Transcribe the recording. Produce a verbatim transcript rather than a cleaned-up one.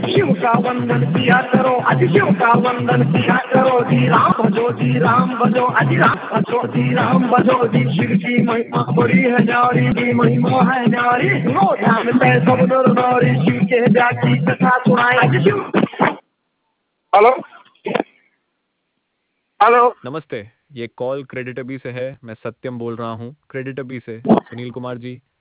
शिव का वंदन किया करो, आज शिव का वंदन किया करो जी। राम भजो जी राम भजो, आज राम भजो जी राम भजो जी। शिव की महिमा बड़ी है न्यारी जी, महिमा है न्यारी। सुनो ध्यान से सब नर नारी, शिव के व्याख्या कथा सुनाए आज शिव। हेलो हेलो नमस्ते, ये कॉल क्रेडिटबी से है। मैं सत्यम बोल रहा हूँ क्रेडिटबी से। सुनील कुमार जी,